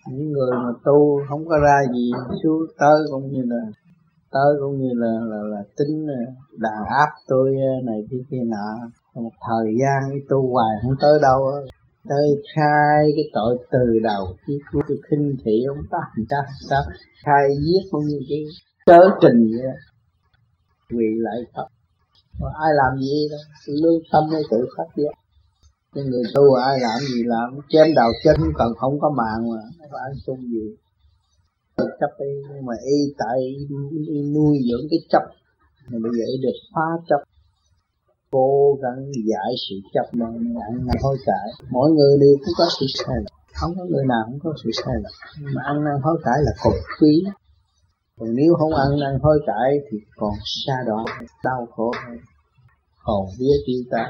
Những người mà tu không có ra gì xuống tới cũng như là tính đàn áp tôi này kia nọ. Một thời gian đi tu hoài không tới đâu á, tới khai cái tội từ đầu chí cuối, tôi khinh thị ông ta sao khai giết không như cái cớ trình vậy đó. Quỳ lại Phật, mà ai làm gì đâu, lương tâm hay tự phát giác. Cái người tu ai làm gì làm, chém đầu chân còn không có mạng mà nó phải ăn chung gì. Chấp đi, nhưng mà y nuôi dưỡng cái chấp, mà bây giờ y được phá chấp, cố gắng giải sự chấp nên ăn năn hối cải. Mỗi người đều cũng có sự sai lầm, không có người nào không có sự sai lầm, nhưng mà ăn năn hối cải là cột quý. Còn nếu không ăn năn hối cải thì còn sa đọa, đau khổ hơn, hồn vía tiêu tan.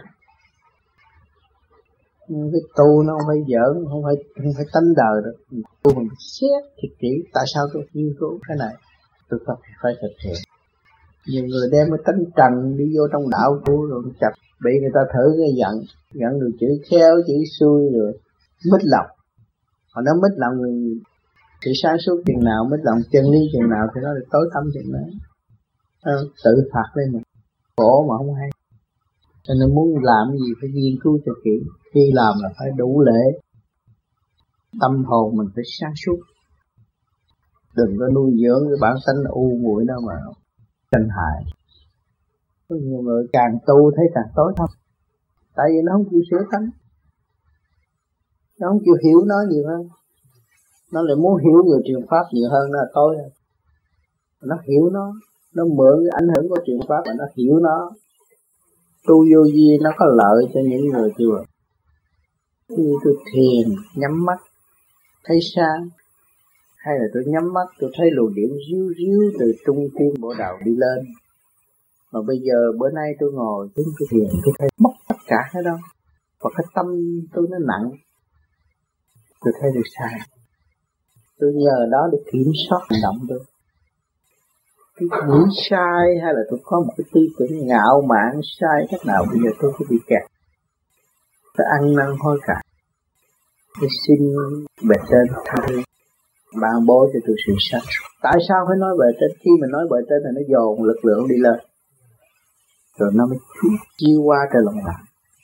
Nhưng cái tu nó không phải giỡn, không phải tánh đời được. Tu mình xét thật kỹ, tại sao tôi nghiên cứu cái này, tôi phải thực hiện. Nhiều người đem cái tánh trần đi vô trong đạo tu rồi chặt, bị người ta thử cái giận được chữ khéo chữ xui rồi mít lòng. Họ nói mít lòng người, sự sáng suốt chừng nào, mít lòng chân lý chừng nào thì nó là tối tâm chừng đó. Tự phạt lên mình, khổ mà không hay. Cho nên muốn làm gì phải nghiên cứu cho kỹ, khi làm là phải đủ lễ. Tâm hồn mình phải sáng suốt, đừng có nuôi dưỡng cái bản tánh u muội đó mà tranh hại. Có nhiều người càng tu thấy càng tối thâm, tại vì nó không chịu sửa tánh, nó không chịu hiểu nó nhiều hơn. Nó lại muốn hiểu người truyền pháp nhiều hơn, nó là tối. Nó hiểu nó mượn cái ảnh hưởng của truyền pháp và nó hiểu nó. Tu vô vi nó có lợi cho những người chùa. Khi tôi thiền nhắm mắt thấy sáng, hay là tôi nhắm mắt tôi thấy luồng điện ríu ríu từ trung tim bộ đầu đi lên. Mà bây giờ bữa nay tôi ngồi tôi thiền tôi thấy mất tất cả hết đâu. Và cái tâm tôi nó nặng, tôi thấy được sai. Tôi nhờ đó để kiểm soát hành động tôi. Cái nghĩ sai hay là tôi có một cái tư tưởng ngạo mạn sai cách nào, bây giờ tôi có bị kẹt. Tôi ăn năn hối cải, tôi xin bề trên tha thứ, ban bố cho tôi sự sáng suốt. Tại sao phải nói bề trên? Khi mình nói bề trên thì nó dồn lực lượng đi lên, rồi nó mới chiêu qua trên lòng bạn.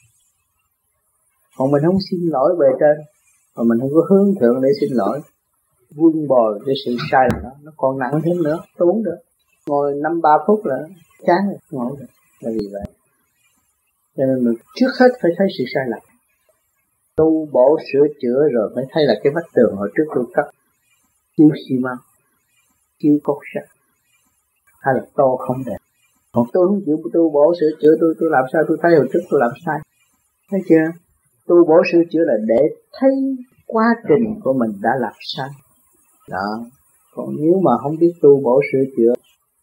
Còn mình không xin lỗi bề trên, mà mình không có hướng thượng để xin lỗi, vun bồi cái sự sai đó, nó còn nặng thêm nữa, tốn được. Ngồi 5-3 phút là chán rồi, ngồi được. Là vì vậy. Cho nên mình trước hết phải thấy sự sai lầm. Tu bổ sửa chữa rồi mới thấy là cái vách tường hồi trước tôi cắt chiếu xi măng, chiếu cốt sắt, hay là tô không đẹp. Còn tôi không chịu tu bổ sửa chữa, tôi làm sao tôi thấy hồi trước tôi làm sai. Thấy chưa? Tu bổ sửa chữa là để thấy quá trình của mình đã làm sai. Đó. Còn nếu mà không biết tu bổ sửa chữa,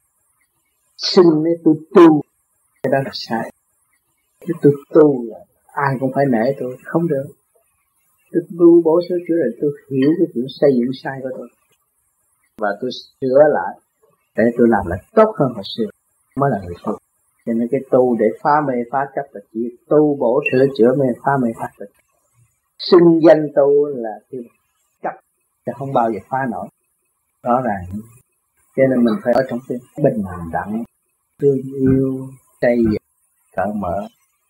xin để tôi tu, cái đó là sai. Chứ tôi tu là ai cũng phải nể tôi, không được. Tôi tu bổ sửa chữa là tôi hiểu cái chuyện xây dựng sai của tôi, và tôi sửa lại để tôi làm lại tốt hơn hồi xưa, mới là người tu. Cho nên cái tu để phá mê phá chấp là chỉ tu bổ sửa chữa mê phá mê phá chấp. Xưng danh tu là cái chấp, chứ không bao giờ phá nổi. Rõ ràng. Cho nên mình phải ở trong cái bình đẳng, thương yêu, xây dựng, cởi mở.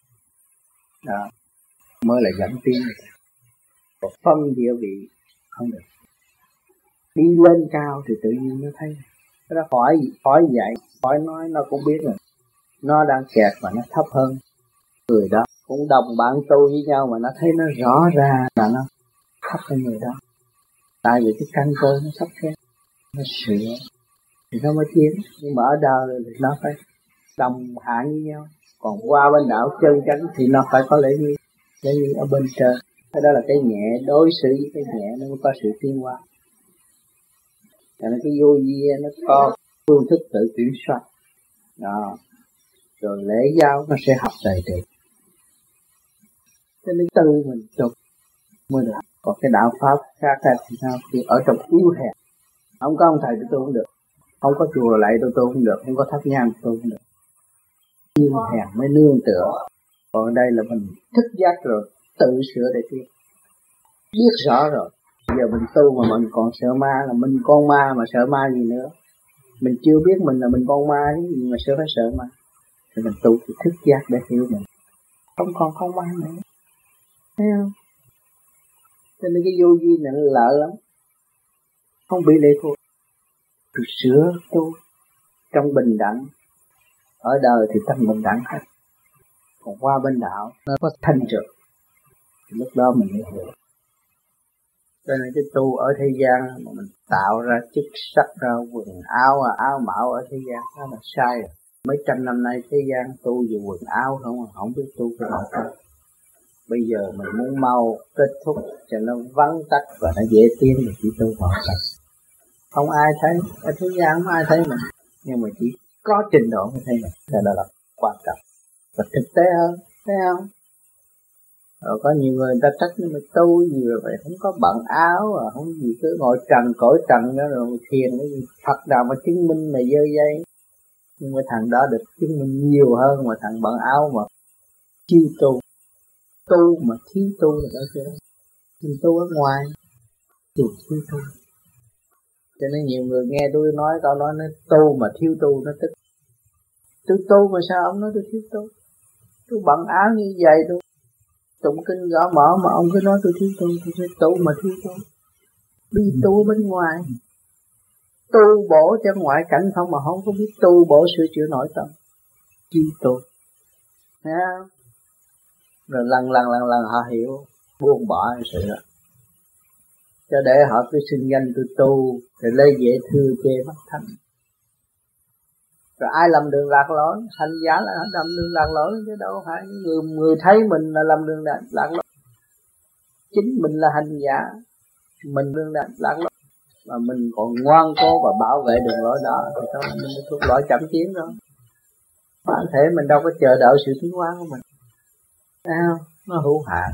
Đó mới là dẫn tiến. Còn phân địa vị không được. Đi lên cao thì tự nhiên nó thấy. Cái đó khỏi dạy, khỏi nói nó cũng biết rồi. Nó đang kẹt mà nó thấp hơn người đó. Cũng đồng bạn tu với nhau mà nó thấy nó rõ ra là nó thấp hơn người đó. Tại vì cái căn cơ nó thấp kém, nó sửa thì nó mới tiến. Nhưng mà ở đời thì nó phải đồng hạng với nhau. Còn qua bên đạo chân chánh thì nó phải có lễ nghi ở bên trên. Cái đó là cái nhẹ đối xử với cái nhẹ nó mới có sự tiến hóa. Cho nên cái vô vi nó có phương thức tự kiểm soát. Đó. Rồi lễ giáo nó sẽ học đầy đủ. Cho nên từ mình chụp mới được. Còn cái đạo pháp khác thì sao? Thì ở trong yếu hèn. Không có ông thầy tôi không được. Không có chùa lại tôi không được. Không có thắp nhang tôi không được. Yếu hèn mới nương tựa. Còn ở đây là mình thức giác rồi, tự sửa để tiến. Biết rõ rồi, Giờ mình tu mà mình còn sợ ma, là mình con ma mà sợ ma gì nữa. Mình chưa biết mình là mình con ma cái gì mà phải sợ ma. Thì mình tu thì thức giác để hiểu mình, không còn con ma nữa. Thấy không? Cho nên cái vô vi này nó lợi lắm, không bị lệ thuộc. Tôi sửa tu trong bình đẳng. Ở đời thì tâm bình đẳng hết, còn qua bên đạo nó có thanh trượt, lúc đó mình mới hiểu. Cho nên cái tu ở thế gian mà mình tạo ra chức sắc ra quần áo áo mạo ở thế gian, đó là sai rồi. Mấy trăm năm nay thế gian tu về quần áo không biết tu cái nào hết. Bây giờ mình muốn mau kết thúc cho nó vắn tắt và nó dễ tiến thì chỉ tu vào sạch. Không ai thấy, ở thế gian không ai thấy mình, nhưng mà chỉ có trình độ mới thấy mình. Đó là quan trọng và thực tế hơn, thấy không? Rồi có nhiều người ta trách nhưng mà tu gì rồi vậy, không có bận áo à, không gì cứ ngồi trần cõi trần đó rồi thiền cái gì Phật nào mà chứng minh mà dơ dây. Nhưng mà thằng đó được chứng minh nhiều hơn mà thằng bận áo mà chiêu tu. Tu mà thiếu tu là đó chứ. Mình tu ở ngoài thì thiếu tu. Cho nên nhiều người nghe tôi nói câu nói nó tu mà thiếu tu, nó tức. Tôi tu mà sao ông nói tôi thiếu tu? Tôi bận áo như vậy tôi tụng kinh gõ mở mà ông cứ nói tôi thiếu tu, tôi phải tu mà thiếu tu. Đi tu bên ngoài, tu bổ cho ngoại cảnh không mà không có biết tu bổ sửa chữa nội tâm. Chi tu, thấy không? Rồi lần họ hiểu, buông bỏ sự đó. Cho để họ cứ xưng danh tôi tu, rồi lấy dễ thư chê mắt thanh. Rồi ai lầm đường lạc lối, hành giả là lầm đường lạc lối, chứ đâu phải người thấy mình là lầm đường lạc lối. Chính mình là hành giả, mình đường lạc lối, mà mình còn ngoan cố và bảo vệ đường lối đó thì thôi mình thuộc loại chậm tiến rồi. Bản thể mình đâu có chờ đợi sự tiến hóa của mình, thấy không? Nó hữu hạn.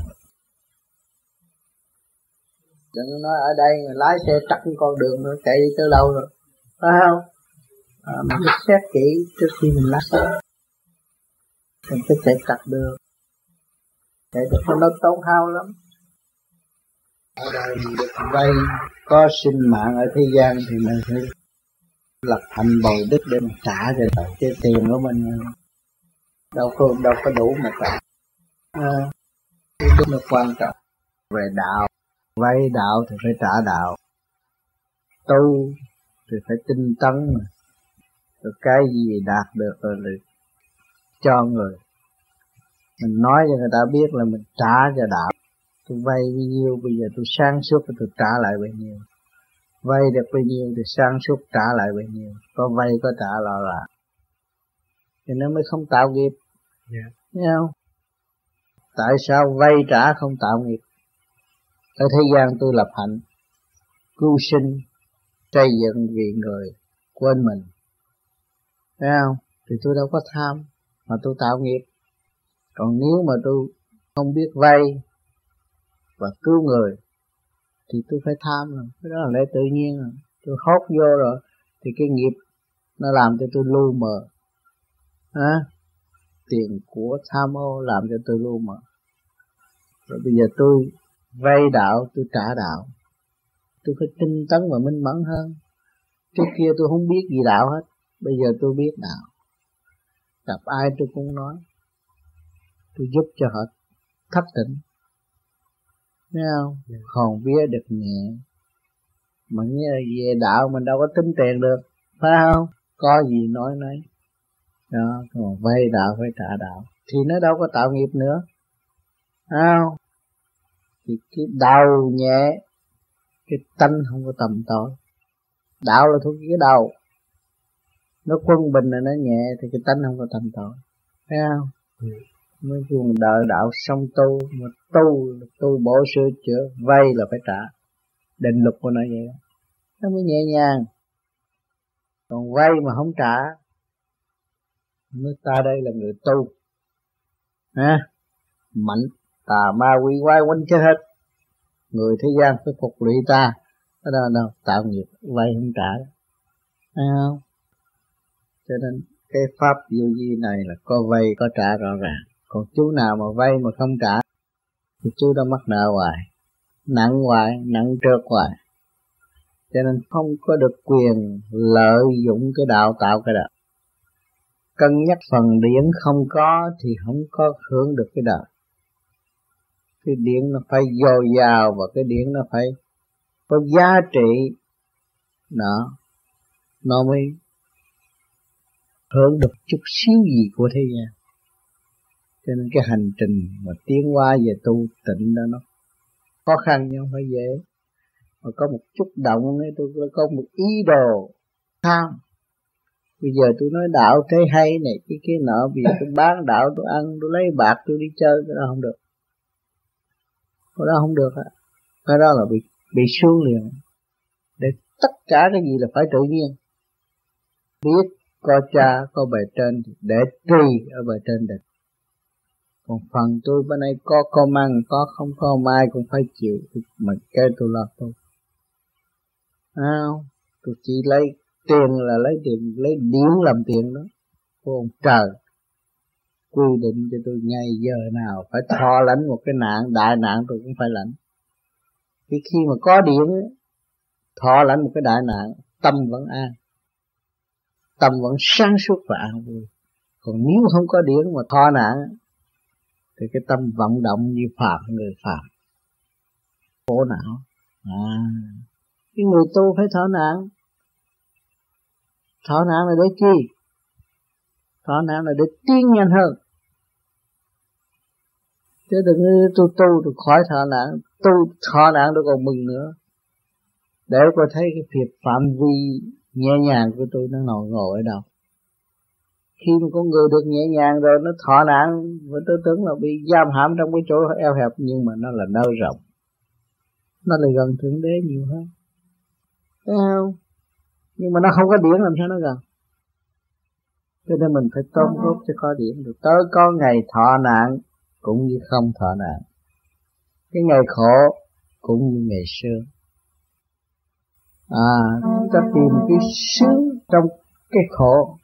Đừng nói ở đây người lái xe trắc con đường rồi chạy đi tới đâu rồi, phải không? Mình phải xét kỹ trước khi mình lái xe. Mình phải chạy trật đường, chạy được nó tốn hao lắm. Ở đây mình được vay có sinh mạng ở thế gian thì mình phải lập thành bồi đức để mình trả cho đời. Cái tiền của mình đâu có đủ mà trả. Cái đức nó quan trọng. Về đạo, vay đạo thì phải trả đạo, tu thì phải tinh tấn. Rồi cái gì đạt được rồi cho người. Mình nói cho người ta biết là mình trả cho đạo. Tôi vay bao nhiêu, bây giờ tôi sáng suốt thì tôi trả lại bao nhiêu. Vay được bao nhiêu thì sáng suốt trả lại bao nhiêu. Có vay có trả là thì nó mới không tạo nghiệp. Thấy không? Tại sao vay trả không tạo nghiệp? Ở thế gian tôi lập hạnh, cứu sinh, xây dựng vì người quên mình. Thấy không? Thì tôi đâu có tham mà tôi tạo nghiệp. Còn nếu mà tôi không biết vay và cứu người thì tôi phải tham rồi. Cái đó là lẽ tự nhiên rồi. Tôi hốt vô rồi thì cái nghiệp nó làm cho tôi lu mờ. Tiền của tham ô làm cho tôi lu mờ. Rồi bây giờ tôi vay đạo, tôi trả đạo. Tôi phải tinh tấn và minh mẫn hơn. Trước kia tôi không biết gì đạo hết, bây giờ tôi biết đạo. Gặp ai tôi cũng nói, tôi giúp cho họ thức tỉnh. Thấy không? Hồn vía được nhẹ. Mà nghe về đạo mình đâu có tính tiền được, phải không? Có gì nói nấy. Đó, còn vay đạo phải trả đạo thì nó đâu có tạo nghiệp nữa. Thấy không? Thì cái đầu nhẹ, cái tánh không có tầm tối. Đạo là thuộc cái đầu. Nó quân bình là nó nhẹ thì cái tánh không có tầm tối. Thấy không? Mới dùng đợi đạo xong tu. Mà tu bổ sửa chữa, vay là phải trả. Định luật của nó vậy đó. Nó mới nhẹ nhàng. Còn vay mà không trả, nước ta đây là người tu, mạnh tà ma quỷ quái quánh chết hết. Người thế gian phải phục lụy ta. Đó đâu tạo nghiệp vay không trả. Thấy không? Cho nên cái pháp vô vi này là có vay có trả rõ ràng. Còn chú nào mà vay mà không trả thì chú đã mắc nợ hoài. nặng hoài, nặng trượt hoài. Cho nên không có được quyền lợi dụng cái đạo tạo cái đạo. Cân nhắc phần điển không có thì không có hưởng được cái đạo. Cái điển nó phải dồi dào và cái điển nó phải có giá trị, nó mới hưởng được chút xíu gì của thế gian. Cho nên cái hành trình mà tiến hóa về tu tịnh đó nó khó khăn nhưng không phải dễ. Mà có một chút động ấy, tôi có một ý đồ tham. Bây giờ tôi nói đạo thế hay này cái nọ, bây giờ tôi bán đạo, tôi ăn, tôi lấy bạc, tôi đi chơi, cái đó không được. Cái đó không được á. Cái đó là bị xuống liền. Để tất cả cái gì là phải tự nhiên. Biết có cha, có bề trên để tùy ở bề trên được. Còn phần tôi bên đây có măng, có không có mai cũng phải chịu. Mà cái tôi lo tôi. Tôi chỉ lấy tiền là lấy điển làm tiền đó. Của ông trời quy định cho tôi ngay giờ nào phải thọ lãnh một cái nạn, đại nạn tôi cũng phải lãnh. Khi mà có điển thọ lãnh một cái đại nạn, tâm vẫn an, tâm vẫn sáng suốt và an vui. Còn nếu không có điển mà thọ nạn thì cái tâm vận động như phàm, người phàm, khổ não. Cái người tu phải thọ nạn. Thọ nạn là để chi? Thọ nạn là để tiến nhanh hơn. Chứ đừng tôi tu khỏi thọ nạn. Tu thọ nạn tôi còn mừng nữa. Để cô thấy cái việc phạm vi nhẹ nhàng của tôi nó ngồi ở đâu. Khi mà con người được nhẹ nhàng rồi nó thọ nạn, và tôi tưởng là bị giam hãm trong cái chỗ eo hẹp, nhưng mà nó là nơi rộng. Nó lại gần Thượng Đế nhiều hơn. Thấy không? Nhưng mà nó không có điển làm sao nó gần. Cho nên mình phải tóm gốc cho có điển được. Tới có ngày thọ nạn cũng như không thọ nạn. Cái ngày khổ cũng như ngày sướng. Chúng ta tìm cái sướng trong cái khổ.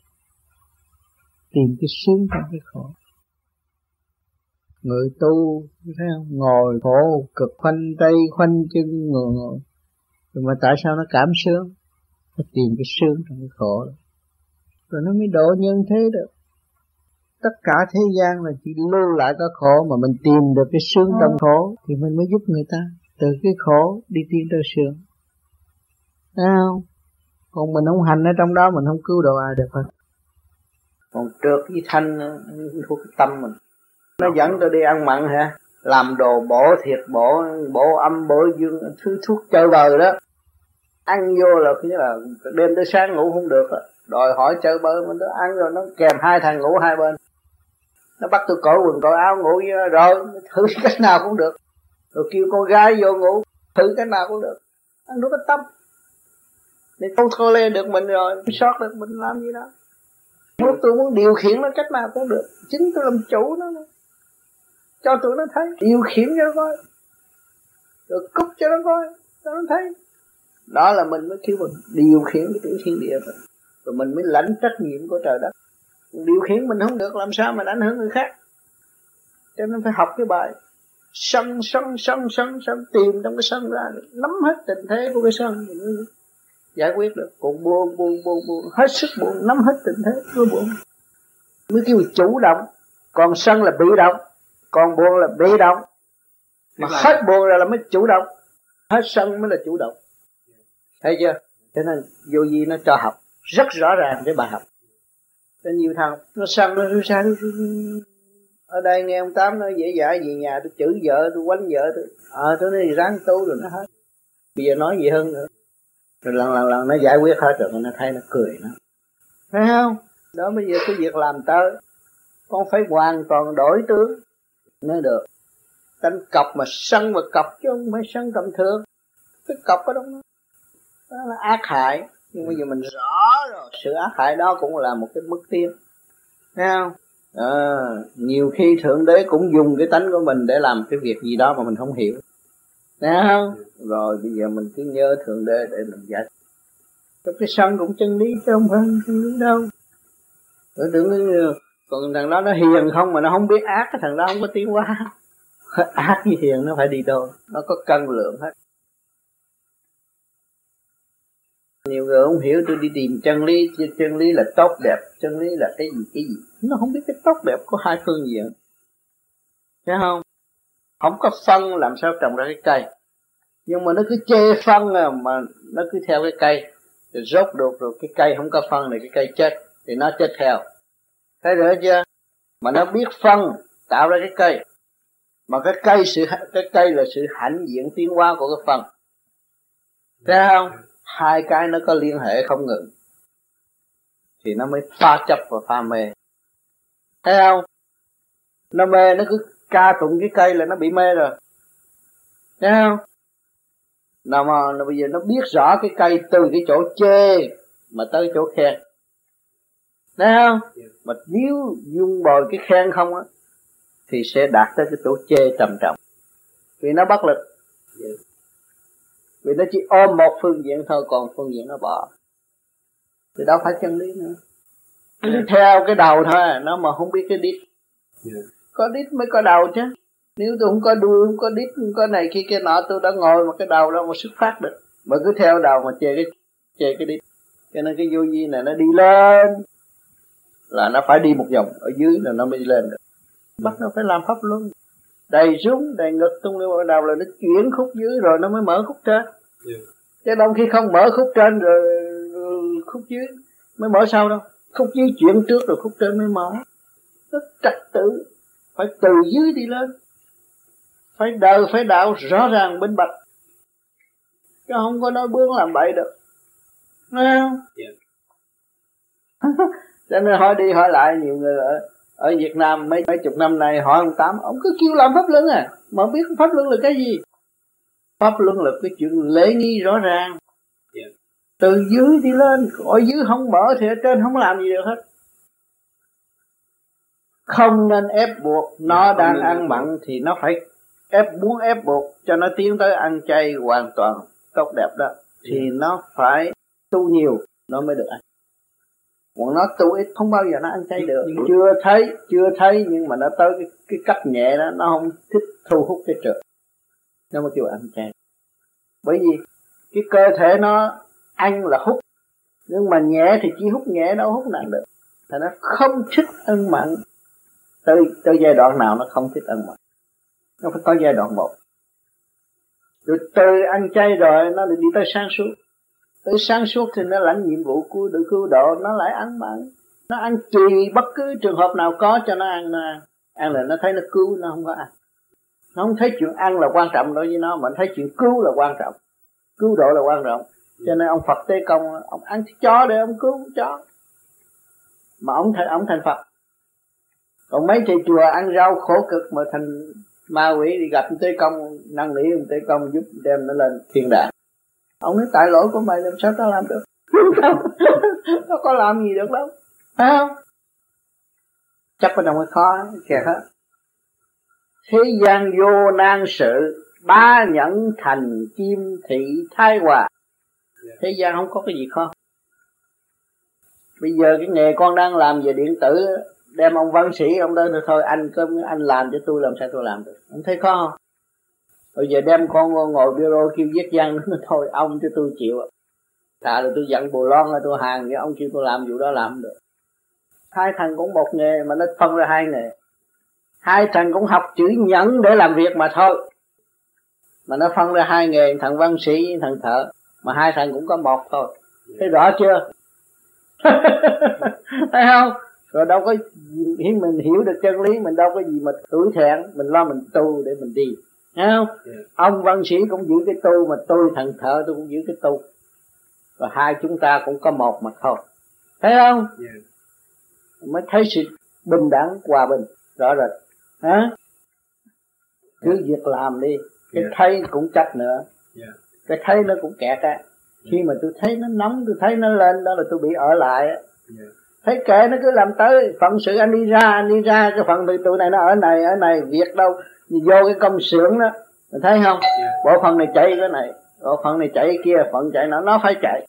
Tìm cái sướng trong cái khổ. Người tu thấy không? Ngồi khổ cực, khoanh tay khoanh chân ngồi. Mà tại sao nó cảm sướng? Phải tìm cái sướng trong cái khổ đó. Rồi nó mới độ nhân thế được. Tất cả thế gian là chỉ lưu lại cái khổ, mà mình tìm được cái sướng trong khổ thì mình mới giúp người ta từ cái khổ đi tiến tới sướng. Thấy không? Còn mình không hành ở trong đó mình không cứu được ai được hết. Còn trượt với thanh thuộc tâm mình. Nó dẫn tôi đi ăn mặn hả? Làm đồ bổ thiệt, bổ âm, bổ dương, thứ thuốc chơi bời đó. Ăn vô là cái là đêm tới sáng ngủ không được á. Đòi hỏi chơi bời mình tôi ăn rồi nó kèm hai thằng ngủ hai bên. Nó bắt tôi cởi quần cởi áo ngủ với nó rồi thử cách nào cũng được. Rồi kêu con gái vô ngủ thử cách nào cũng được. Ăn đúng cái tâm. Để không thôi lên được mình rồi, sót được mình làm gì đó. Lúc tôi muốn điều khiển nó cách nào cũng được. Chính tôi làm chủ nó. Cho tụi nó thấy, điều khiển cho nó coi. Rồi cúp cho nó coi, cho nó thấy. Đó là mình mới kêu mình điều khiển cái tiểu thiên địa mình. Rồi mình mới lãnh trách nhiệm của trời đất. Điều khiển mình không được làm sao mà ảnh hưởng người khác. Cho nên phải học cái bài sân tìm trong cái sân ra, nắm hết tình thế của cái sân mình mới giải quyết được. Còn buồn hết sức buồn, nắm hết tình thế của buồn mới kêu chủ động. Còn sân là bị động, còn buồn là bị động. Mà hết buồn rồi là mới chủ động, hết sân mới là chủ động. Thấy chưa? Cho nên vô vi nó cho học rất rõ ràng cái bài học. Cho nhiều thằng nó sân nó sao ở đây nghe ông Tám nói dễ dãi về nhà tôi chửi vợ, tôi quánh vợ tôi. Tôi nói ráng tu rồi nó hết. Bây giờ nói gì hơn nữa. Rồi lần nó giải quyết hết rồi nó thấy nó cười nó. Thấy không? Đó bây giờ cái việc làm tới con phải hoàn toàn đổi tướng mới được. Đánh cọc mà sân mà cọc chứ không phải sân tầm thường. Cái cọc ở đó là ác hại. Nhưng bây giờ mình rõ rồi sự ác hại đó cũng là một cái bước tiến. Thấy không? Nhiều khi Thượng Đế cũng dùng cái tánh của mình để làm cái việc gì đó mà mình không hiểu. Thấy không? Rồi bây giờ mình cứ nhớ Thượng Đế để mình giải. Trong cái sân cũng chân lý chứ không phải chân lý đâu. Rồi tưởng còn thằng đó nó hiền không mà nó không biết ác, cái thằng đó không có tiến hóa. ác với hiền nó phải đi đôi, nó có cân lượng hết. Nhiều người không hiểu, tôi đi tìm chân lý, chân lý là tốt đẹp, chân lý là cái gì, nó không biết cái tốt đẹp có hai phương diện, thấy không? Không có phân làm sao trồng ra cái cây, nhưng mà nó cứ chê phân mà nó cứ theo cái cây, rồi rốt được rồi cái cây không có phân thì cái cây chết, thì nó chết theo, thấy rõ chưa? Mà nó biết phân tạo ra cái cây, mà cái cây là sự hãnh diện tiến hóa của cái phân, thấy không? Hai cái nó có liên hệ không ngừng thì nó mới pha chấp và pha mê, thấy không? Nó mê, nó cứ ca tụng cái cây là nó bị mê rồi, thấy không? Nào mà bây giờ nó biết rõ cái cây từ cái chỗ chê mà tới chỗ khen, thấy không? Mà nếu dung bồi cái khen không á thì sẽ đạt tới cái chỗ chê trầm trọng, vì nó bất lực, vì nó chỉ ôm một phương diện thôi, còn phương diện nó bỏ, thì đâu phải chân lý nữa. Nó đi theo cái đầu thôi, nó mà không biết cái đít. Có đít mới có đầu chứ. Nếu tôi không có đuôi, không có đít, không có này kia nọ, tôi đã ngồi mà cái đầu đâu mà xuất phát được. Mà cứ theo đầu mà chê cái đít. Cho nên cái vô vi này nó đi lên là nó phải đi một vòng, ở dưới là nó mới đi lên được. Bắt nó phải làm pháp luân, đầy rúng, đầy ngực tung lên vào đầu là nó chuyển khúc dưới rồi nó mới mở khúc trên. Chứ đông khi không mở khúc trên rồi khúc dưới mới mở sau đâu. Khúc dưới chuyển trước rồi khúc trên mới mở. Rất trật tự, phải từ dưới đi lên, phải đời phải đạo rõ ràng minh bạch, chứ không có nói bướng làm bậy được, thấy không? Cho nên hỏi đi hỏi lại nhiều người ở Việt Nam mấy chục năm nay hỏi ông Tám, ông cứ kêu làm pháp luân mà không biết pháp luân là cái gì. Pháp luân là cái chuyện lễ nghi rõ ràng, từ dưới đi lên, ở dưới không mở thì ở trên không làm gì được hết. Không nên ép buộc, nó đang ăn mặn thì nó phải muốn ép buộc cho nó tiến tới ăn chay hoàn toàn tốt đẹp đó, thì nó phải tu nhiều nó mới được ăn. Còn nó tu ít không bao giờ nó ăn chay được. Chưa thấy nhưng mà nó tới cái cách nhẹ đó, nó không thích thu hút cái trượt, nó mới kêu ăn chay. Bởi vì cái cơ thể nó ăn là hút, nhưng mà nhẹ thì chỉ hút nhẹ, đâu hút nặng được. Thì nó không thích ăn mặn. Tới giai đoạn nào nó không thích ăn mặn, nó phải có giai đoạn một. Rồi từ ăn chay rồi nó đi tới sáng suốt. Tới sáng suốt thì nó lãnh nhiệm vụ của được cứu độ, nó lại ăn mặn. Nó ăn tùy bất cứ trường hợp nào có cho nó ăn, ăn là nó thấy nó cứu, nó không có ăn. Nó không thấy chuyện ăn là quan trọng đối với nó, mà nó thấy chuyện cứu là quan trọng, cứu độ là quan trọng. Cho nên ông Phật Tế Công, ông ăn thịt chó để ông cứu chó, mà ông thành Phật. Còn mấy thầy chùa ăn rau khổ cực mà thành ma quỷ, đi gặp Tế Công, năn nỉ ông Tế Công giúp đem nó lên thiên đàng. Ông nói tại lỗi của mày làm sao tao làm được. Nó có làm gì được đâu, phải không? Chắc ở trong cái khó kìa hết. Thế gian vô nan sự, ba nhẫn thành kim thị thái hòa. Thế gian không có cái gì khó. Bây giờ cái nghề con đang làm về điện tử, đem ông văn sĩ ông tới thôi anh làm cho tôi, làm sao tôi làm được. Ông thấy khó không? Bây giờ đem con ngồi bureau kêu viết văn nó thôi ông cho tôi chịu. Thà là tôi dặn bồ lon là tôi hàng, với ông kêu tôi làm vụ đó làm không được. Hai thằng cũng một nghề mà nó phân ra hai nghề. Hai thằng cũng học chữ nhẫn để làm việc mà thôi, mà nó phân ra hai nghề, thằng văn sĩ với thằng thợ, mà hai thằng cũng có một thôi. Thấy rõ chưa? Thấy không? Rồi đâu có gì, mình hiểu được chân lý, mình đâu có gì mà tuổi thẹn, mình lo mình tu để mình đi, thấy không? Ông văn sĩ cũng giữ cái tu, mà tôi thằng thợ tôi cũng giữ cái tu, và hai chúng ta cũng có một mà thôi, thấy không? Mới thấy sự bình đẳng hòa bình rõ rệt. Hả? Cứ việc làm đi, cái thấy cũng chấp nữa, cái thấy nó cũng kẹt á. Khi mà tôi thấy nó nóng, tôi thấy nó lên, đó là tôi bị ở lại á. Thấy kệ nó cứ làm tới, phận sự anh đi ra, cái phận tụi này nó ở này, việc đâu vô cái công xưởng đó, mình thấy không? Bộ phận này chạy cái này, bộ phận này chạy cái kia, phận chạy nó phải chạy,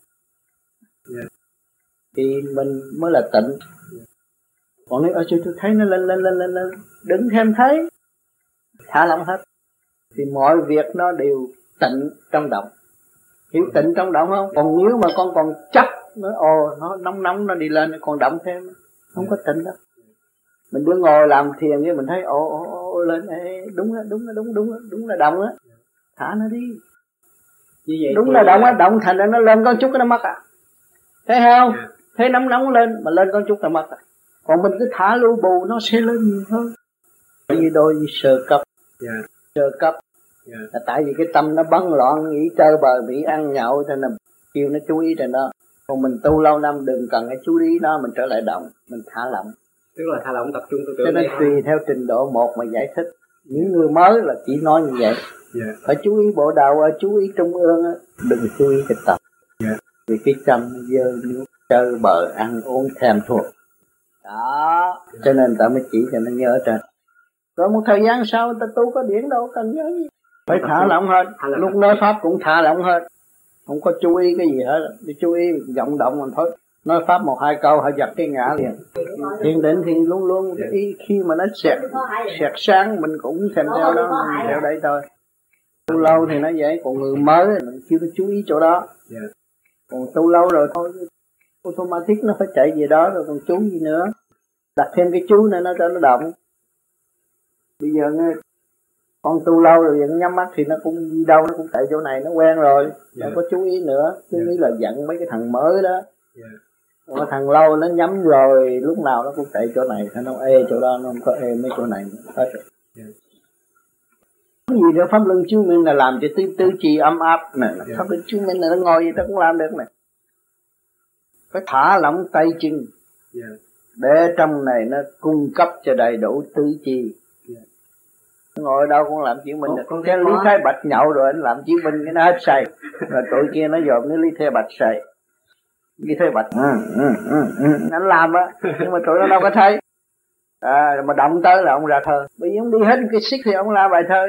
thì mình mới là tịnh. Còn nếu ở chỗ tôi thấy nó lên, đừng thêm thấy, thả lỏng hết, thì mọi việc nó đều tịnh trong động. Hiểu tịnh trong động không? Còn nếu mà con còn chấp nó nóng nóng nó đi lên, còn động thêm, không có tịnh đâu. Mình đứng ngồi làm thiền với mình thấy lên, đúng là động á, thả nó đi. Như vậy đúng là động á, động thành ra nó lên con chút cái nó mất à. Thấy không? Thấy nóng lên mà lên con chút là mất à. Còn mình cứ thả lưu bù nó sẽ lên nhiều hơn. Như đôi như sơ cấp. Sơ cấp là tại vì cái tâm nó bấn loạn, nghĩ chơi bời bị ăn nhậu cho nên kêu nó chú ý trên đó. Còn mình tu lâu năm đừng cần cái chú ý đó, mình trở lại động, mình thả lỏng. Tức là thả lỏng tập trung tư tưởng. Cho nên tùy theo trình độ một mà giải thích. Những người mới là chỉ nói như vậy. Phải chú ý bộ đầu, chú ý trung ương, đừng chú ý cái tập. Vì cái tâm dơ nước chơi bời ăn uống thèm thuồng đó, cho nên ta mới chỉ cho nó nhớ trên. Rồi một thời gian sau ta tu có điển đâu cần nhớ gì, phải thả lỏng hết. Lúc nói pháp cũng thả lỏng hết, không có chú ý cái gì hết. Đi chú ý vọng động mình thôi, nói pháp một hai câu họ giật cái ngã liền. Thiền định thì luôn luôn ý, khi mà nó sẹt sáng mình cũng xem theo đó, mình theo đây thôi. Tu lâu thì nó vậy, còn người mới mình chưa có chú ý chỗ đó. Còn tu lâu rồi thôi, automatic nó phải chạy về đó rồi, còn chú gì nữa. Đặt thêm cái chú này nó cho nó động. Bây giờ nghe con tu lâu rồi vẫn nhắm mắt thì nó cũng đi đâu nó cũng tại chỗ này, nó quen rồi, không có chú ý nữa. Chú ý là giận mấy cái thằng mới đó. Còn thằng lâu nó nhắm rồi lúc nào nó cũng chạy chỗ này, nó ê chỗ đó, nó không có ê mấy chỗ này hết rồi. Cái gì nữa pháp luân chứng minh là làm cho tư chi ấm áp này, pháp luân chứng minh là nó ngồi gì ta cũng làm được này. Phải thả lỏng tay chân để trong này nó cung cấp cho đầy đủ tứ chi. Ngồi đâu cũng làm chứng minh được. Cái Lý Thái Bạch nhậu rồi anh làm chứng minh cái nó hết say, rồi tụi kia nó dòm cái Lý Thái Bạch say. Lý Thái Bạch anh làm á, nhưng mà tụi nó đâu có thấy. Mà động tới là ông ra thơ. Bởi vì ông đi hết cái xích thì ông la bài thơ.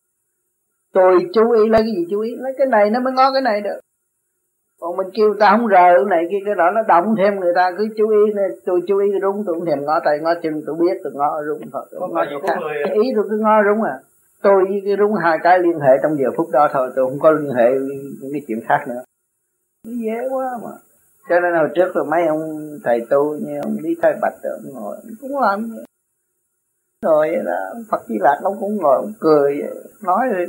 Tôi chú ý lấy cái gì chú ý, lấy cái này nó mới ngó cái này được. Còn mình kêu ta không rờ cái này kia cái đó, nó động thêm người ta cứ chú ý này, tôi chú ý cái rung, tôi không thèm ngó tay ngó chân, tôi biết tôi ngó rung thôi. Cái ý tôi cứ ngó rung à. Tôi với cái rung hai cái liên hệ trong giờ phút đó thôi, tôi không có liên hệ những cái chuyện khác nữa. Nó dễ quá mà. Cho nên hồi trước là mấy ông thầy tu như ông Lý Thái Bạch rồi ông ngồi cũng làm rồi vậy đó. Ông Phật Di Lạc ông cũng ngồi ông cười nói rồi.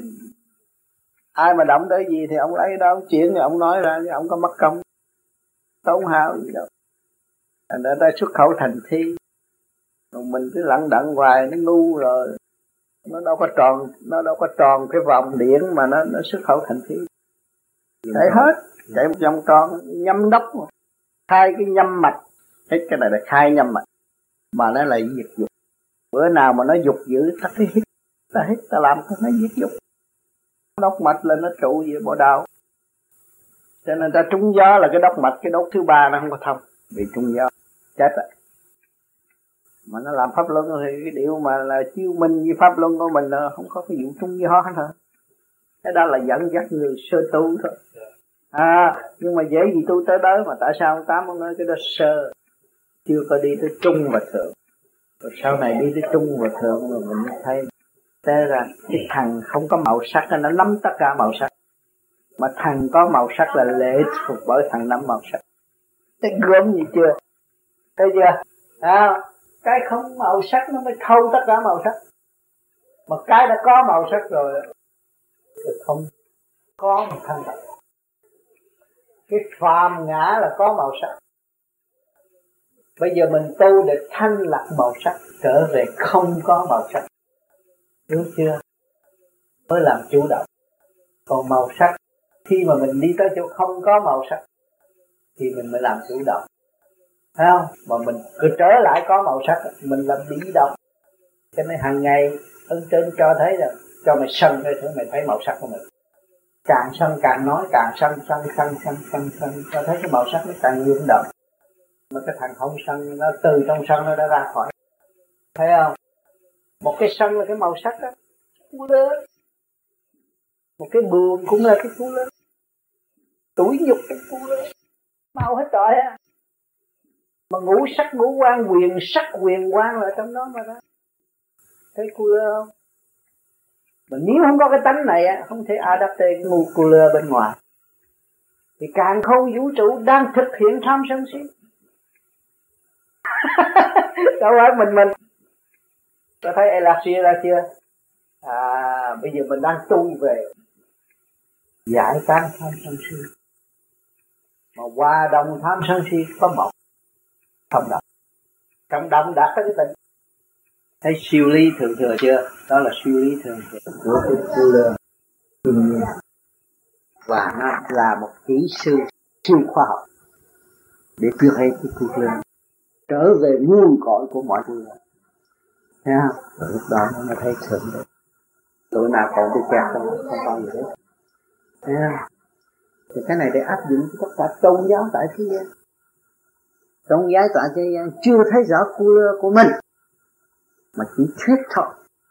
Ai mà động tới gì thì ông lấy đó ông chuyển rồi ông nói ra, chứ ông có mất công tốn hao gì đâu. Thành ra ta xuất khẩu thành thi, còn mình cứ lặng đặng hoài nó ngu rồi, nó đâu có tròn cái vòng điển mà nó xuất khẩu thành thi. Chạy hết, chạy một vòng tròn nhâm đốc mà. Khai cái nhâm mạch, hết cái này là khai nhâm mạch, mà nó là diệt dục. Bữa nào mà nó dục dữ ta thấy hít, ta làm nó diệt dục. Đốc mạch là nó trụ về bộ đạo. Cho nên ta trúng gió là cái đốc mạch, cái đốc thứ ba nó không có thông, bị trúng gió chết rồi. Mà nó làm pháp luân thì cái điều mà là chiêu minh với pháp luân của mình là không có cái vụ trúng gió hết hả? Cái đó là dẫn dắt người sơ tu thôi. Nhưng mà dễ gì tu tới đó, mà tại sao ông Tám ông nói cái đó sơ, chưa có đi tới trung và thượng. Rồi sau này đi tới trung và thượng rồi mình thấy thế ra cái thằng không có màu sắc nó nắm tất cả màu sắc, mà thằng có màu sắc là lệ thuộc bởi thằng nắm màu sắc. Thấy gớm gì chưa? Thấy chưa? Cái không màu sắc nó mới thâu tất cả màu sắc, mà cái đã có màu sắc rồi thì không có một thanh tật. Cái phàm ngã là có màu sắc. Bây giờ mình tu để thanh lọc màu sắc, trở về không có màu sắc, đúng chưa? Mới làm chủ động. Còn màu sắc, khi mà mình đi tới chỗ không có màu sắc thì mình mới làm chủ động, thấy không? Mà mình cứ trở lại có màu sắc, mình làm bị động. Cho nên hàng ngày ơn trên cho thấy là cho mày sân thôi, thử mày thấy màu sắc của mình. Càng sân càng nói, càng sân, cho thấy cái màu sắc nó càng nhiều động. Mà cái thằng không sân, nó từ trong sân nó đã ra khỏi, thấy không? Một cái sân là cái màu sắc đó, phú lớn. Một cái buồn cũng là cái phú lớn. Tuổi nhục cái phú lớn, mau hết trọi á. Mà ngũ sắc ngũ quan, quyền sắc quyền quan là trong đó mà đó. Thấy phú lớn không? Mà nếu không có cái tánh này á, không thể adapte cái ngu cô lơ bên ngoài. Thì càng không vũ trụ đang thực hiện tham sân si. Đâu phải mình. Tôi thấy Elasia ra chưa? Bây giờ mình đang tu về giải tán tham sân si. Mà hòa đồng tham sân si có một không động. Trong động đạt tới cái tình. Thấy siêu lý thường thừa chưa? Đó là siêu lý thường thừa của cái cô lơ. Và nó là một kỹ sư siêu khoa học để tuyệt hệ cái cuộc lơ trở về nguồn cội của mọi người. Thấy không? Rồi lúc đó nó thấy thượng đế. Tụi nào còn bị kẹt không bao giờ hết. Thấy không? Thì cái này để áp dụng cho tất cả tôn giáo tại thế gian. Tôn giáo tại thế gian chưa thấy rõ cô lơ của mình, mà chỉ thuyết thôi.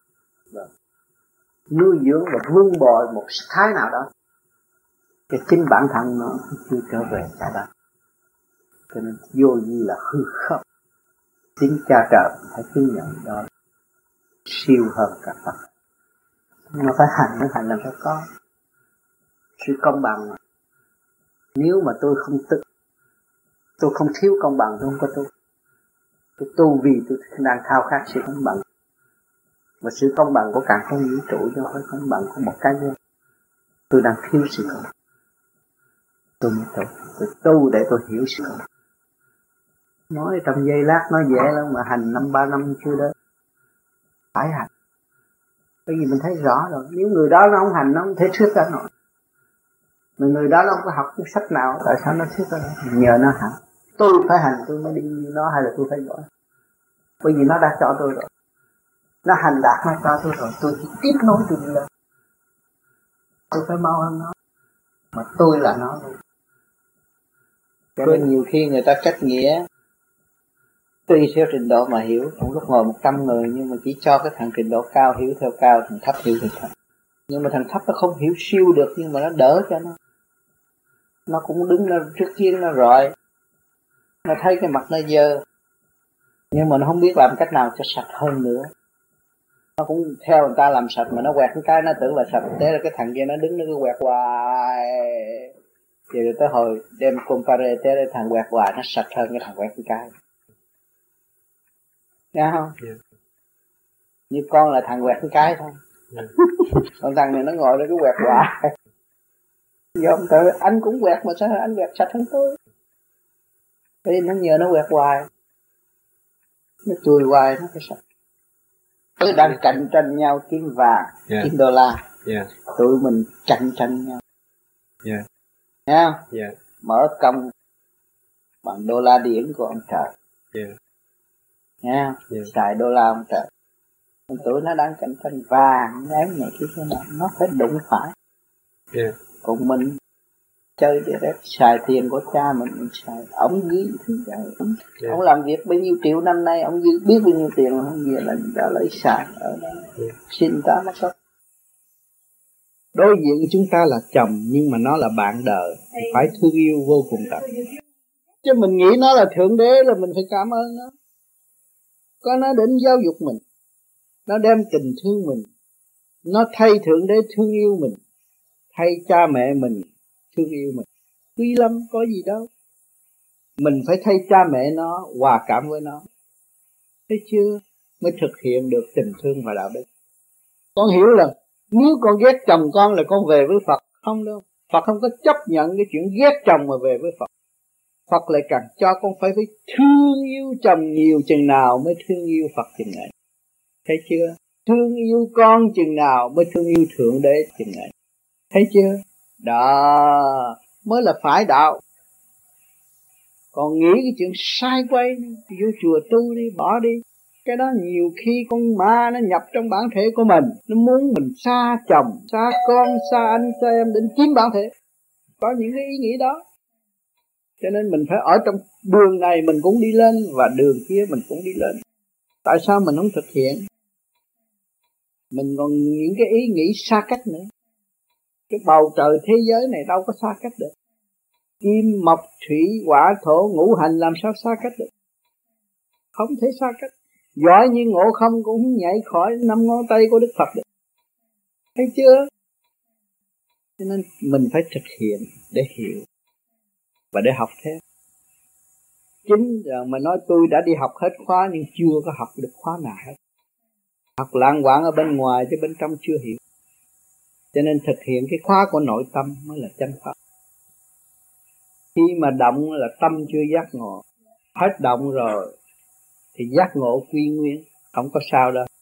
Nuôi dưỡng và vun bồi một thái nào đó. Cái chính bản thân nó chưa trở về cả đó. Cho nên vô vi là hư không. Chính cha trời phải chứng nhận đó siêu hơn cả Phật. Nó phải hành làm sao có sự công bằng. Nếu mà tôi không tôi không thiếu công bằng, tôi không có tu. Tôi tu vì tôi đang khao khát sự công bằng. Và sự công bằng của cả không vũ trụ chứ không phải công bằng của một cá nhân. Tôi đang thiếu sự công bằng. Tôi mới tu để tôi hiểu sự công bằng. Nói trong giây lát nói dễ lắm mà hành 5-3 năm chưa đến. Phải hành. Bởi vì mình thấy rõ rồi. Nếu người đó nó không hành nó không thể thuyết ra nổi. Mà người đó nó không có học cái sách nào, tại sao nó thuyết ra nổi? Nhờ nó hành. Tôi phải hành tôi mới đi như nó, hay là tôi phải giỏi. Bởi vì nó đã cho tôi rồi. Nó hành đạt nó cho tôi rồi. Tôi chỉ tiếp nối tôi đi lên. Tôi phải mau hơn nó. Mà tôi là nó luôn. Cho nên nhiều khi người ta cách nghĩa tùy theo trình độ mà hiểu. Trong lúc ngồi 100 người nhưng mà chỉ cho cái thằng trình độ cao hiểu theo cao, thằng thấp hiểu theo thấp. Nhưng mà thằng thấp nó không hiểu siêu được, nhưng mà nó đỡ cho nó. Nó cũng đứng nó trước tiên nó rọi. Nó thấy cái mặt nó dơ, nhưng mà nó không biết làm cách nào cho sạch hơn nữa. Nó cũng theo người ta làm sạch mà nó quẹt cái nó tưởng là sạch. Thế là cái thằng kia nó đứng nó cứ quẹt hoài. Rồi tới hồi đem compare thế là thằng quẹt hoài nó sạch hơn cái thằng quẹt cái. Nghe không? Yeah. Như con là thằng quẹt cái thôi. Yeah. Còn thằng này nó ngồi đó cứ quẹt hoài. Dòng tự anh cũng quẹt mà sao anh quẹt sạch hơn tôi? Thế nó nhờ nó quẹt hoài. Nó chùi hoài nó phải sạch. Tụi đang cạnh tranh nhau kiếm vàng, kiếm đô la. Tụi mình cạnh tranh nhau. Nghe không? Mở công bằng đô la điển của ông trời. Nghe không? Xài đô la ông trời. Tụi nó đang cạnh tranh vàng, cái này kia thế nào, nó phải đụng phải. Còn mình chơi để xài tiền của cha mình xài. Ông ghi thứ vậy. Ông làm việc bao nhiêu triệu năm nay, ông biết bao nhiêu tiền mà không về là đã lấy xài ở đây. Xin ta mất cấp. Đối diện chúng ta là chồng nhưng mà nó là bạn đời, phải thương yêu vô cùng tận. Chứ mình nghĩ nó là thượng đế là mình phải cảm ơn nó. Có nó đến giáo dục mình, nó đem tình thương mình, nó thay thượng đế thương yêu mình, thay cha mẹ mình thương yêu mình. Quý lắm, có gì đâu. Mình phải thay cha mẹ nó, hòa cảm với nó. Thấy chưa? Mới thực hiện được tình thương và đạo đức. Con hiểu là nếu con ghét chồng con là con về với Phật. Không đâu. Phật không có chấp nhận cái chuyện ghét chồng mà về với Phật. Phật lại càng cho con phải thương yêu chồng nhiều chừng nào mới thương yêu Phật chừng này. Thấy chưa? Thương yêu con chừng nào mới thương yêu thượng đế chừng này. Thấy chưa? Đó mới là phải đạo. Còn nghĩ cái chuyện sai quay, vô chùa tu đi, bỏ đi. Cái đó nhiều khi con ma nó nhập trong bản thể của mình. Nó muốn mình xa chồng, xa con, xa anh, xa em đến chiếm bản thể. Có những cái ý nghĩ đó. Cho nên mình phải ở trong đường này mình cũng đi lên, và đường kia mình cũng đi lên. Tại sao mình không thực hiện? Mình còn những cái ý nghĩ xa cách nữa. Cái bầu trời thế giới này đâu có xa cách được. Kim, mộc, thủy, hỏa, thổ, ngũ hành làm sao xa cách được? Không thể xa cách. Giỏi như Ngộ Không cũng không nhảy khỏi 5 ngón tay của Đức Phật được. Thấy chưa? Cho nên mình phải thực hiện để hiểu và để học thêm. Chính giờ mà nói tôi đã đi học hết khóa nhưng chưa có học được khóa nào hết. Học lạng quạng ở bên ngoài chứ bên trong chưa hiểu. Cho nên thực hiện cái khóa của nội tâm mới là chân pháp. Khi mà động là tâm chưa giác ngộ. Hết động rồi thì giác ngộ quy nguyên, không có sao đâu.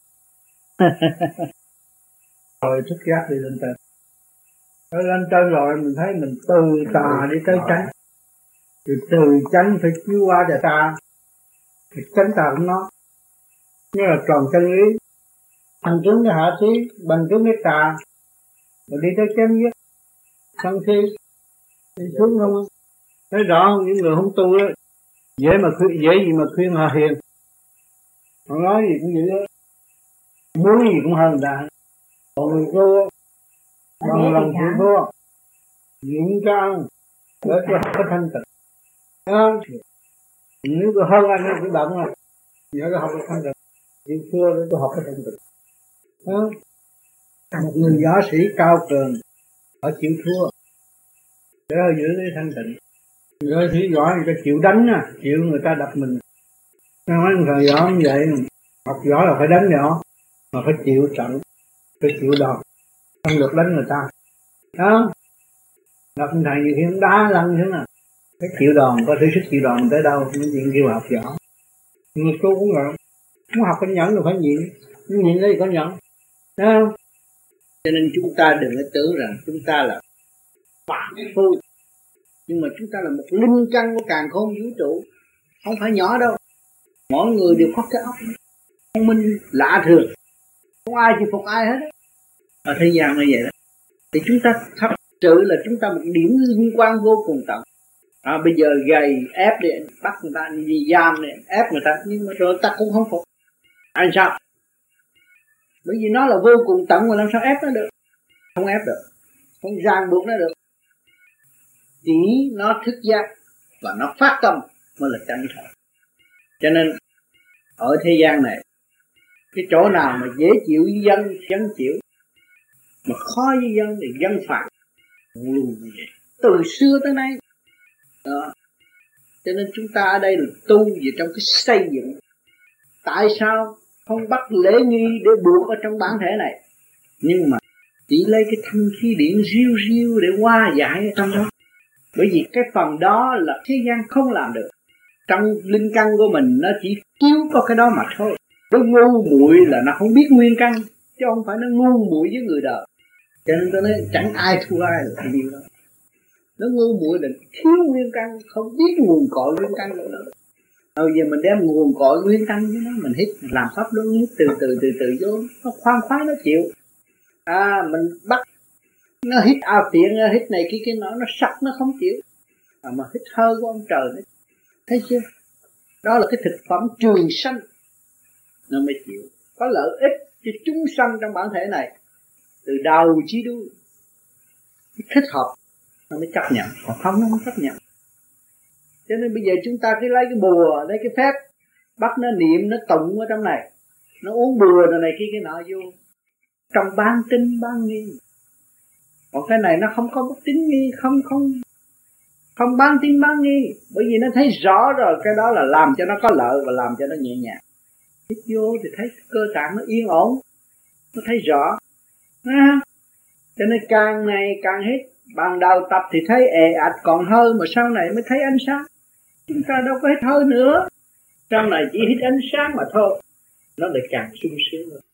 Rồi thức giác đi lên trên. Rồi lên trên rồi mình thấy mình từ tà đi tới chánh. Thì từ chánh phải chiếu qua cho ta. Thì chánh ta cũng nói. Như là tròn chân lý. Thằng chứng cái hạ trí, bằng chứng cái tà. Rồi đi tới chánh nhất. Sân si. Đi xuống không? Thấy rõ không? Những người không tu đó. Dễ gì mà khuyên họ hiền. Họ nói gì cũng vậy đó. Muốn gì cũng hơn người ta. Còn người tu bằng lòng chịu thua, nhịn cao để cho học cái thanh tịnh. Nếu tôi hơn anh thì động rồi, nhớ tôi học cái thanh tịnh, chịu thua để tôi học cái thanh tịnh. Một người võ sĩ cao cường, họ chịu thua để họ giữ cái thanh tịnh. Người võ sĩ giỏi người ta chịu đánh nè, chịu người ta đập mình. Mấy người giỏi như vậy, học giỏi là phải đánh nhỏ, mà phải chịu trận, phải chịu đòn. Không được đánh người ta. Đó. Gặp thầy nhiều khi ông đá lăn thế nào. Cái chịu đòn, có thể sức chịu đòn tới đâu. Những chuyện kêu học giỏi. Người tu cũng vậy. Muốn học phải nhẫn rồi phải nhịn. Nhưng nhịn đây có nhẫn. Thấy không? Cho nên chúng ta đừng có tưởng rằng chúng ta là phạm phu. Nhưng mà chúng ta là một linh căn của càn khôn vũ trụ. Không phải nhỏ đâu. Mỗi người đều có cái óc thông minh lạ thường. Không ai chịu phục ai hết. Ở thế gian như vậy đó. Thì chúng ta thật sự là chúng ta một điểm liên quan vô cùng tận. Bây giờ gầy ép để bắt người ta đi giam này, ép người ta, nhưng mà rồi ta cũng không phục. Anh sao? Bởi vì nó là vô cùng tận mà làm sao ép nó được? Không ép được, không ràng buộc nó được. Chỉ nó thức giác và nó phát tâm mới là chân thật. Cho nên ở thế gian này, cái chỗ nào mà dễ chịu với dân chịu, mà khó với dân thì dân phạt luôn như vậy từ xưa tới nay đó. Cho nên chúng ta ở đây là tu về trong cái xây dựng. Tại sao không bắt lễ nghi để buộc ở trong bản thể này, nhưng mà chỉ lấy cái thanh khí điển riu riu để hóa giải ở trong đó. Bởi vì cái phần đó là thế gian không làm được. Trong linh căn của mình nó chỉ cứu có cái đó mà thôi. Nó ngu muội là nó không biết nguyên căn, chứ không phải nó ngu muội với người đời. Cho nên tôi nói chẳng ai thua ai được điều đó. Nó ngu muội là thiếu nguyên căn, không biết nguồn cội nguyên căn nữa. Bây giờ mình đem nguồn cội nguyên căn với nó, mình hít, mình làm pháp luân hít từ từ vô, nó khoan khoái nó chịu. Mình bắt nó hít tiện hít này kia nó sắc nó không chịu. Mà hít hơi của ông trời đấy, thấy chưa? Đó là cái thực phẩm trường sanh, nó mới chịu. Có lợi ích cho chúng sanh trong bản thể này, từ đầu chí đuôi, thích hợp nó mới chấp nhận, còn không nó không chấp nhận. Cho nên bây giờ chúng ta cứ lấy cái bùa, lấy cái phép, bắt nó niệm, nó tụng ở trong này, nó uống bùa rồi này kia cái nọ vô, trong ban tinh ban nghi. Còn cái này nó không có bất tín nghi, không ban tin ban nghi, bởi vì nó thấy rõ rồi cái đó là làm cho nó có lợi và làm cho nó nhẹ nhàng. Hít vô thì thấy cơ tạng nó yên ổn, nó thấy rõ. Cho nên càng ngày càng hít. Ban đầu tập thì thấy ạch còn hơi, mà sau này mới thấy ánh sáng. Chúng ta đâu có hít hơi nữa, sau này chỉ hít ánh sáng mà thôi. Nó lại càng sung sướng.